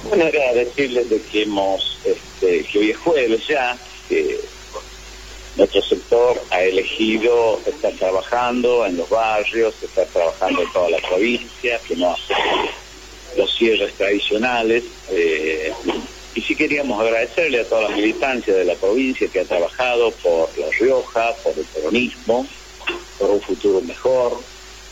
Bueno, era decirles de que que hoy es jueves ya, que nuestro sector ha elegido estar trabajando en los barrios, estar trabajando en toda la provincia, que no hace los cierres tradicionales. Y sí queríamos agradecerle a toda la militancia de la provincia que ha trabajado por La Rioja, por el peronismo, por un futuro mejor.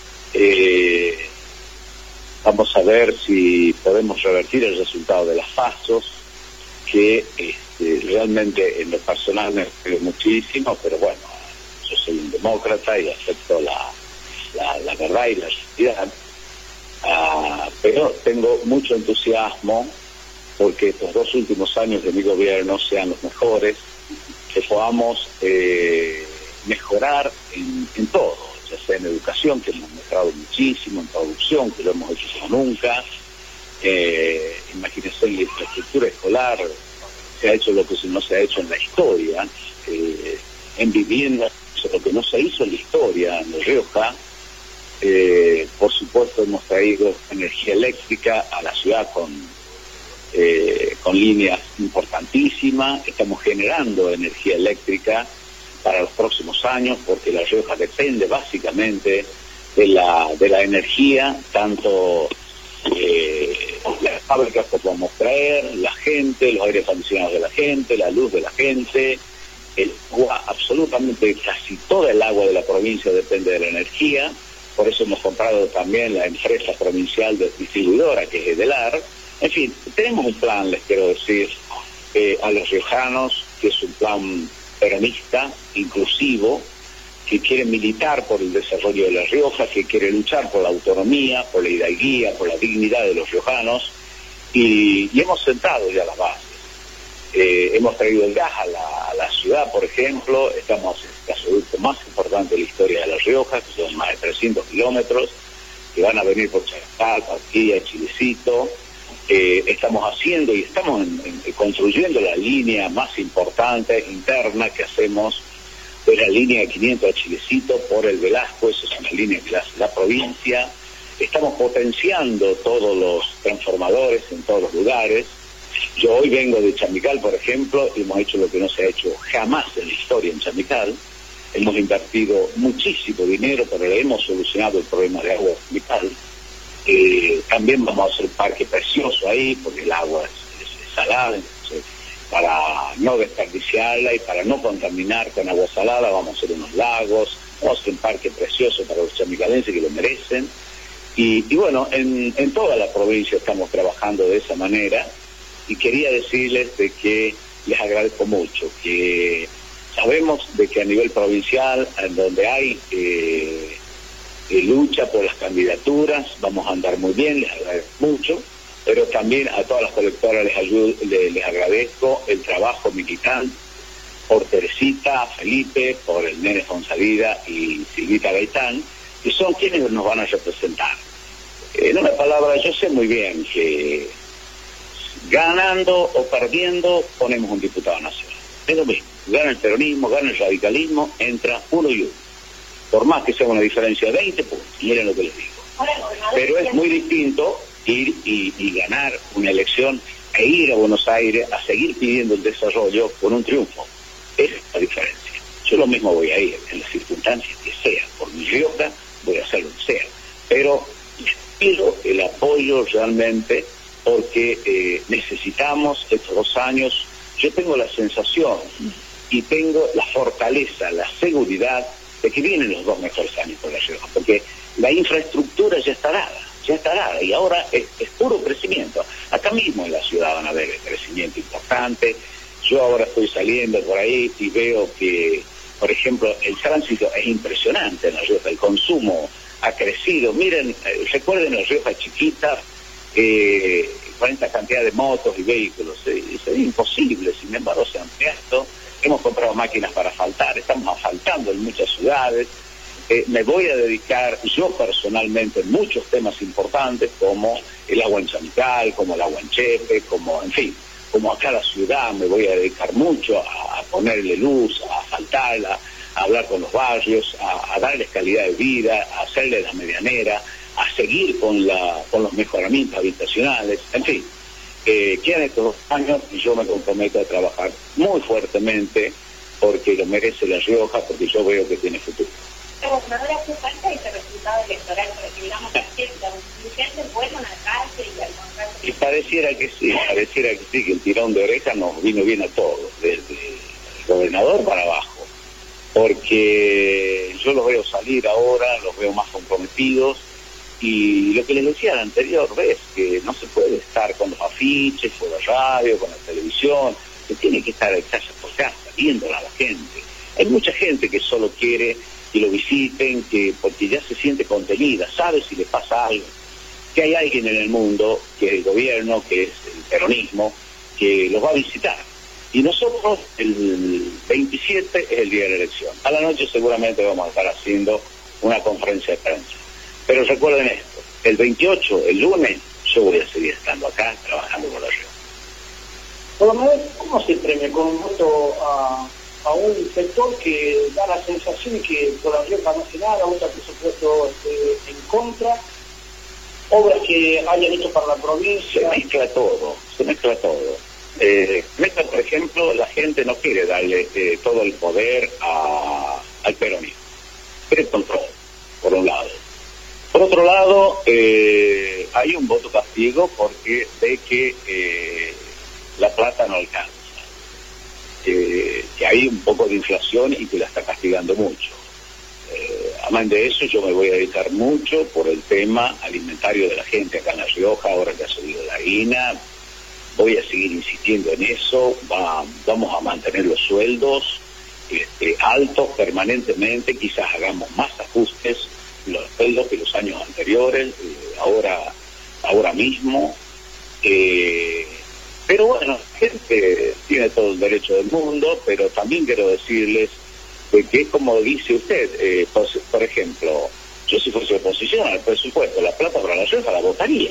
Vamos a ver si podemos revertir el resultado de las PASO, que realmente en lo personal me creo muchísimo, pero bueno, yo soy un demócrata y acepto la verdad y la realidad. Pero tengo mucho entusiasmo porque estos 2 últimos años de mi gobierno sean los mejores, que podamos mejorar en todo, ya sea en educación, que hemos mejorado muchísimo, en producción, que lo hemos hecho como nunca. Imagínense, en la infraestructura escolar se ha hecho lo que no se ha hecho en la historia, en vivienda, lo que no se hizo en la historia en La Rioja. Por supuesto, hemos traído energía eléctrica a la ciudad con líneas importantísimas. Estamos generando energía eléctrica para los próximos años, porque La Rioja depende básicamente de la energía, tanto las fábricas que podemos traer, la gente, los aires acondicionados de la gente, la luz de la gente, el agua, absolutamente casi toda el agua de la provincia depende de la energía. Por eso hemos comprado también la empresa provincial de distribuidora, que es Edelar. En fin, tenemos un plan, les quiero decir, a los riojanos, que es un plan peronista, inclusivo, que quiere militar por el desarrollo de La Rioja, que quiere luchar por la autonomía, por la hidalguía, por la dignidad de los riojanos, y hemos sentado ya las bases. Hemos traído el gas a la ciudad, por ejemplo. Estamos en el gasoducto más importante de la historia de La Rioja, que son más de 300 kilómetros, que van a venir por Chacal, Parquilla, Chilecito. Estamos haciendo y estamos construyendo la línea más importante interna que hacemos, es la línea de 500 a Chilecito por el Velasco. Esa es una línea que hace la provincia. Estamos potenciando todos los transformadores en todos los lugares. Yo hoy vengo de Chamical, por ejemplo, y hemos hecho lo que no se ha hecho jamás en la historia en Chamical. Hemos invertido muchísimo dinero, pero le hemos solucionado el problema de agua en Chamical. También vamos a hacer un parque precioso ahí, porque el agua es salada. Entonces, para no desperdiciarla y para no contaminar con agua salada, vamos a hacer unos lagos, vamos a hacer un parque precioso para los chamicalenses que lo merecen. Y bueno, en toda la provincia estamos trabajando de esa manera, y quería decirles de que les agradezco mucho, que sabemos de que a nivel provincial, en donde hay lucha por las candidaturas, vamos a andar muy bien, les agradezco mucho, pero también a todas las colectoras les agradezco el trabajo militante por Teresita, Felipe, por el Nene Fonsalida y Silvita Gaitán, que son quienes nos van a representar. En una palabra, yo sé muy bien que ganando o perdiendo ponemos un diputado nacional. Es lo mismo, gana el peronismo, gana el radicalismo, entra uno y uno. Por más que sea una diferencia de 20 puntos, miren lo que les digo. Pero es muy distinto ir y ganar una elección e ir a Buenos Aires a seguir pidiendo el desarrollo con un triunfo. Esa es la diferencia. Yo lo mismo voy a ir en las circunstancias que sean. Por mi Rioja voy a hacer lo que sea. Pero les pido el apoyo realmente, porque necesitamos estos 2 años. Yo tengo la sensación y tengo la fortaleza, la seguridad de que vienen los 2 mejores años por La Rioja, porque la infraestructura ya está dada, y ahora es puro crecimiento. Acá mismo en la ciudad van a ver el crecimiento importante. Yo ahora estoy saliendo por ahí y veo que, por ejemplo, el tránsito es impresionante en La Rioja, el consumo ha crecido. Miren, recuerden La Rioja chiquita, con esta cantidad de motos y vehículos, sería imposible. Sin embargo, se ha ampliado. Hemos comprado máquinas para asfaltar, estamos asfaltando en muchas ciudades. Me voy a dedicar yo personalmente en muchos temas importantes, como el agua en Chamical, como el agua en Chepe, como, en fin, como a cada ciudad me voy a dedicar mucho a ponerle luz, a asfaltarla, a hablar con los barrios, a darles calidad de vida, a hacerles la medianera, a seguir con los mejoramientos habitacionales, en fin. quedan estos 2 años y yo me comprometo a trabajar muy fuertemente porque lo merece La Rioja, porque yo veo que tiene futuro. Pero no le hace falta ese resultado electoral para que digamos que la constituyente vuelva a la calle y al contrario. Y pareciera que sí, que el tirón de oreja nos vino bien a todos, desde el gobernador para abajo, porque yo los veo salir ahora, los veo más comprometidos, y lo que les decía la anterior vez, que no se puede estar con los afiches, con la radio, con la televisión, se tiene que estar casa por casa, viéndola a la gente. Hay mucha gente que solo quiere que lo visiten, porque ya se siente contenida, sabe si le pasa algo, que hay alguien en el mundo, que es el gobierno, que es el peronismo, que los va a visitar. Y nosotros, el 27 es el día de la elección. A la noche seguramente vamos a estar haciendo una conferencia de prensa. Pero recuerden esto, el 28, el lunes, yo voy a seguir estando acá, trabajando con La Rioja. Por lo menos, ¿cómo se premia con un voto a un sector que da la sensación que por La Rioja no hace nada, vota presupuesto en contra, obras que hayan hecho para la provincia? Se mezcla todo. Mezcla, por ejemplo, la gente no quiere darle todo el poder al peronismo. Quiere control, por un lado. Por otro lado, hay un voto castigo porque ve que la plata no alcanza, que hay un poco de inflación y que la está castigando mucho. Además de eso, yo me voy a dedicar mucho por el tema alimentario de la gente acá en La Rioja, ahora que ha subido la harina. Voy a seguir insistiendo en eso, vamos a mantener los sueldos altos permanentemente, quizás hagamos más ajustes los sueldos que los años anteriores, ahora mismo. Pero bueno, la gente tiene todo el derecho del mundo, pero también quiero decirles que es como dice usted, por ejemplo, yo si fuese oposición al presupuesto, la plata para La Rioja la votaría.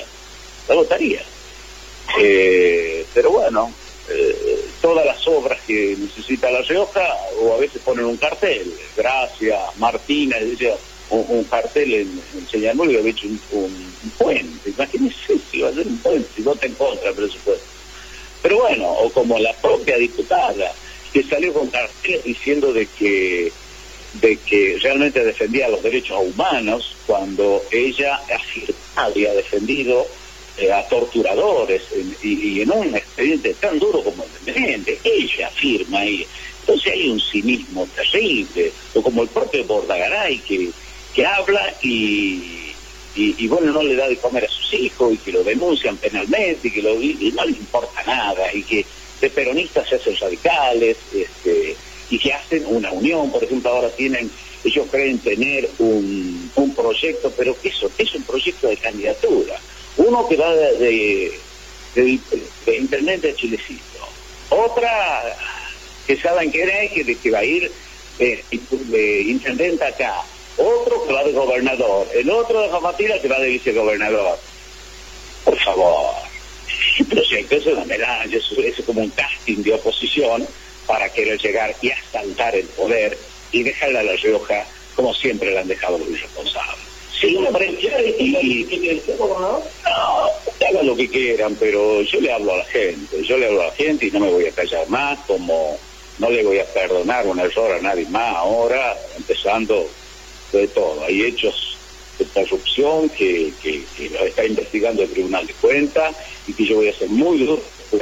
Pero bueno, todas las obras que necesita La Rioja, o a veces ponen un cartel, Gracia, Martina, un cartel en Señalmol y había hecho un puente. Imagínense si va a ser un puente, si vota en contra del presupuesto. Pero bueno, o como la propia diputada, que salió con carteles diciendo de que realmente defendía los derechos humanos, cuando ella había defendido a torturadores y en un expediente tan duro como el de Menéndez, ella afirma ahí. Entonces hay un cinismo terrible, o como el propio Bordagaray que habla y bueno, no le da de comer a sus hijos y que lo denuncian penalmente y no le importa nada, y que de peronistas se hacen radicales, y que hacen una unión. Por ejemplo, ahora ellos creen tener un proyecto, pero ¿qué es un proyecto de candidatura? Uno que va de intendente a Chilecito, otra que saben que va a ir de intendente acá, otro que va de gobernador, el otro de Jamatira que va de vicegobernador. Por favor, el proyecto es una medalla, es como un casting de oposición para querer llegar y asaltar el poder y dejarle a La Rioja como siempre la han dejado los irresponsables. Sí, hombre, no, hagan lo que quieran, pero yo le hablo a la gente y no me voy a callar más, como no le voy a perdonar un error a nadie más ahora, empezando de todo. Hay hechos de corrupción que lo está investigando el Tribunal de Cuentas y que yo voy a ser muy duro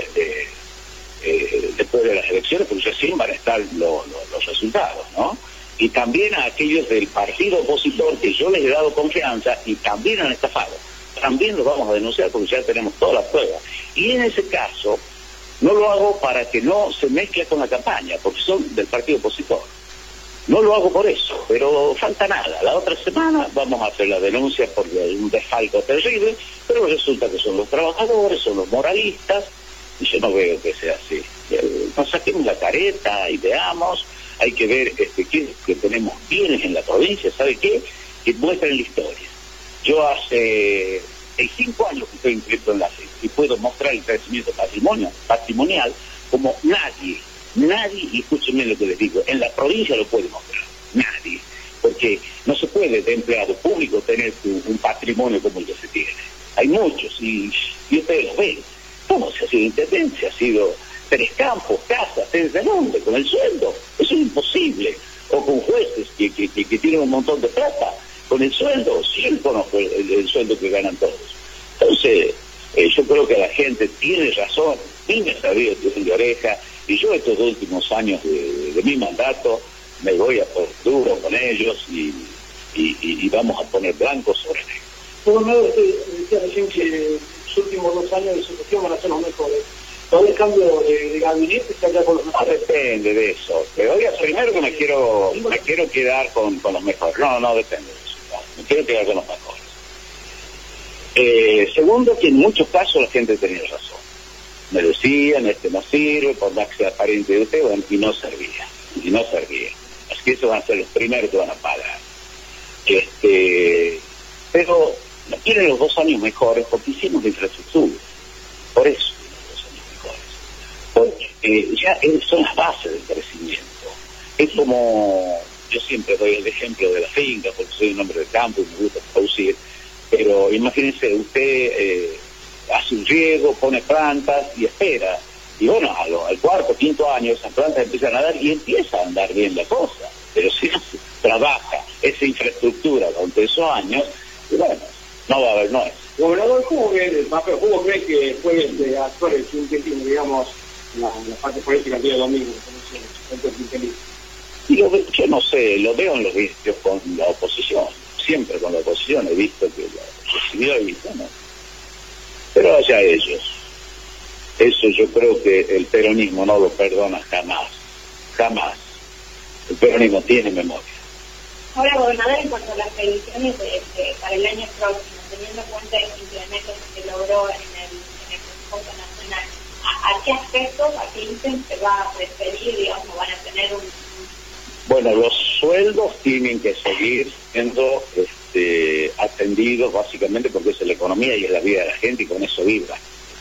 después de las elecciones, porque recién van a estar los resultados, ¿no? Y también a aquellos del partido opositor que yo les he dado confianza y también han estafado. También los vamos a denunciar porque ya tenemos todas las pruebas. Y en ese caso, no lo hago para que no se mezcle con la campaña, porque son del partido opositor. No lo hago por eso, pero falta nada. La otra semana vamos a hacer la denuncia porque hay un desfalco terrible, pero resulta que son los trabajadores, son los moralistas, y yo no veo que sea así. Nos saquemos la careta y veamos. Hay que ver que tenemos bienes en la provincia, ¿sabe qué? Que muestren la historia. Yo hace 5 años que estoy inscrito en la FIP y puedo mostrar el crecimiento patrimonial como nadie, y escúchenme lo que les digo, en la provincia lo puede mostrar, nadie, porque no se puede de empleado público tener un patrimonio como el que se tiene. Hay muchos y ustedes lo ven. ¿Cómo se ha sido intendente? Se ha sido Tres Campos, casas, ¿de dónde? Con el sueldo. Eso es imposible. O con jueces que tienen un montón de plata. Con el sueldo, sí, yo conozco el sueldo que ganan todos. Entonces, yo creo que la gente tiene razón, ni me sabía de oreja, y yo estos últimos años de mi mandato me voy a por duro con ellos y vamos a poner blanco sobre negro. Por un lado, decía recién que los últimos 2 años de su gestión van a ser los mejores. Todo el cambio de gabinete está ya con los mejores. No depende de eso. Pero oiga, primero que me quiero quedar con los mejores. No depende de eso. No, me quiero quedar con los mejores. Segundo, que en muchos casos la gente tenía razón. Me decían, no sirve, por más que sea pariente de usted, bueno, y no servía. Así que esos van a ser los primeros que van a pagar. Pero no quieren los 2 años mejores porque hicimos la infraestructura. Por eso los 2 años mejores. Porque ya son las bases del crecimiento. Es como, yo siempre doy el ejemplo de la finca, porque soy un hombre de campo y me gusta producir. Pero imagínense, usted hace un riego, pone plantas y espera. Y bueno, al 4º, 5º año esas plantas empiezan a dar y empieza a andar bien la cosa. Pero si no se trabaja esa infraestructura durante esos años, y bueno, no va a haber nuez. Gobernador, ¿cómo cree que puede actuar el quinquenio, digamos, la parte política el día domingo? Y yo no sé, lo veo en los vídeos con la oposición. Siempre con la oposición he visto que lo recibió y bueno, pero allá ellos. Eso yo creo que el peronismo no lo perdona jamás. El peronismo tiene memoria. Ahora, gobernador, en cuanto a las previsiones para el año próximo, teniendo en cuenta el incremento que se logró en el presupuesto nacional, ¿a qué aspectos, a qué ítems se va a referir, digamos, van a tener un... Bueno, los sueldos tienen que seguir siendo atendidos básicamente porque es la economía y es la vida de la gente y con eso vibra.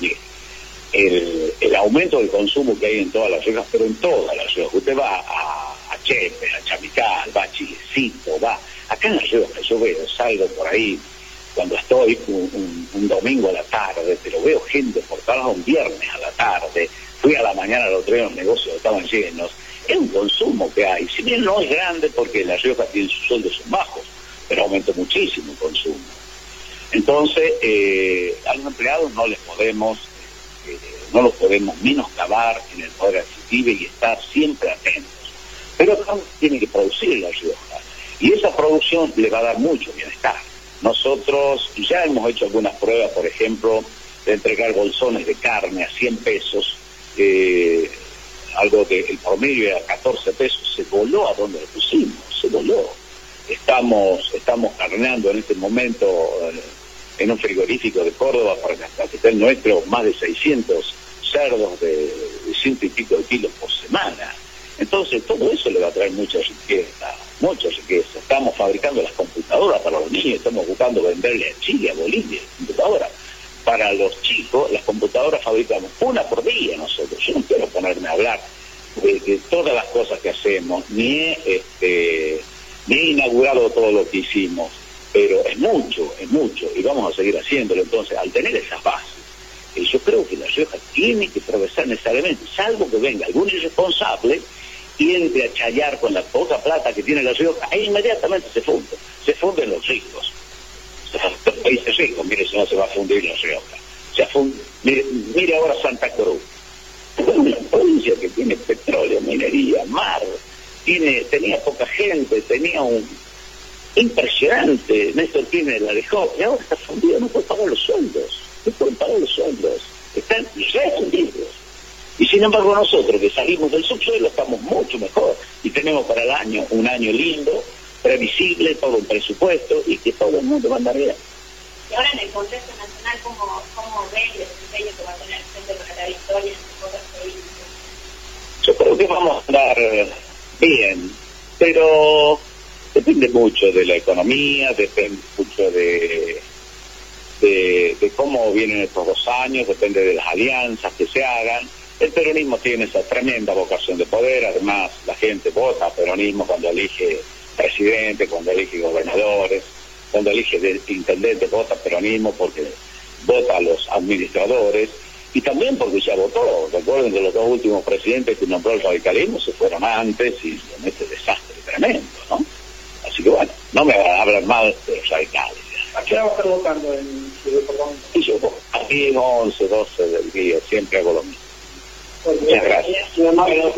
El aumento del consumo que hay en todas las Riojas, pero en todas las Riojas. Usted va a Chepe, a Chamical, va a Chilecito, va... Acá en las Riojas yo veo, salgo por ahí cuando estoy un domingo a la tarde, pero veo gente por todos lados un viernes a la tarde. Fui a la mañana al otro día, los negocios estaban llenos. Es un consumo que hay, si bien no es grande porque La Rioja tiene sus sueldos son bajos, pero aumentó muchísimo el consumo. Entonces, a los empleados no los podemos menoscabar en el poder adquisitivo y estar siempre atentos. Pero también tiene que producir La Rioja, y esa producción le va a dar mucho bienestar. Nosotros ya hemos hecho algunas pruebas, por ejemplo, de entregar bolsones de carne a 100 pesos, algo que el promedio era 14 pesos, se voló a donde lo pusimos, se voló. Estamos carneando en este momento en un frigorífico de Córdoba para la capital nuestro más de 600 cerdos de 100 y pico de kilos por semana. Entonces todo eso le va a traer mucha riqueza. Estamos fabricando las computadoras para los niños, estamos buscando venderle a Chile, a Bolivia, computadoras. Para los chicos, las computadoras fabricamos una por día nosotros. Yo no quiero ponerme a hablar de todas las cosas que hacemos, ni he inaugurado todo lo que hicimos, pero es mucho, y vamos a seguir haciéndolo. Entonces, al tener esas bases, yo creo que La Rioja tiene que progresar necesariamente, salvo que venga algún irresponsable y entre a chayar con la poca plata que tiene La Rioja, e inmediatamente se funden los ricos. Los países ricos, mire si no se va a fundir La Rioja. Mire ahora Santa Cruz, una provincia que tiene petróleo, minería, mar, tenía poca gente, tenía un impresionante, Néstor Kirchner la dejó, y ahora está fundido, no puede pagar los sueldos, están refundidos. Y sin embargo nosotros que salimos del subsuelo estamos mucho mejor y tenemos para el año un año lindo, previsible, todo un presupuesto y que todo el mundo va a andar bien. Y ahora en el contexto nacional, ¿cómo ve el desempeño que va a tener el Frente para la Victoria en otras provincias? Yo creo que vamos a andar bien, pero depende mucho de la economía, depende mucho de cómo vienen estos 2 años, depende de las alianzas que se hagan. El peronismo tiene esa tremenda vocación de poder, además la gente vota peronismo cuando elige presidente, cuando elige gobernadores, cuando elige intendente, vota peronismo porque vota a los administradores, y también porque ya votó. Recuerden que los dos últimos presidentes que nombró el radicalismo se fueron antes y en este desastre tremendo, ¿no? Así que bueno, no me hablan mal de los radicales. ¿A qué hora va a estar votando en su departamento? Y yo, aquí 11, 12 del día, siempre hago lo mismo. Muchas gracias.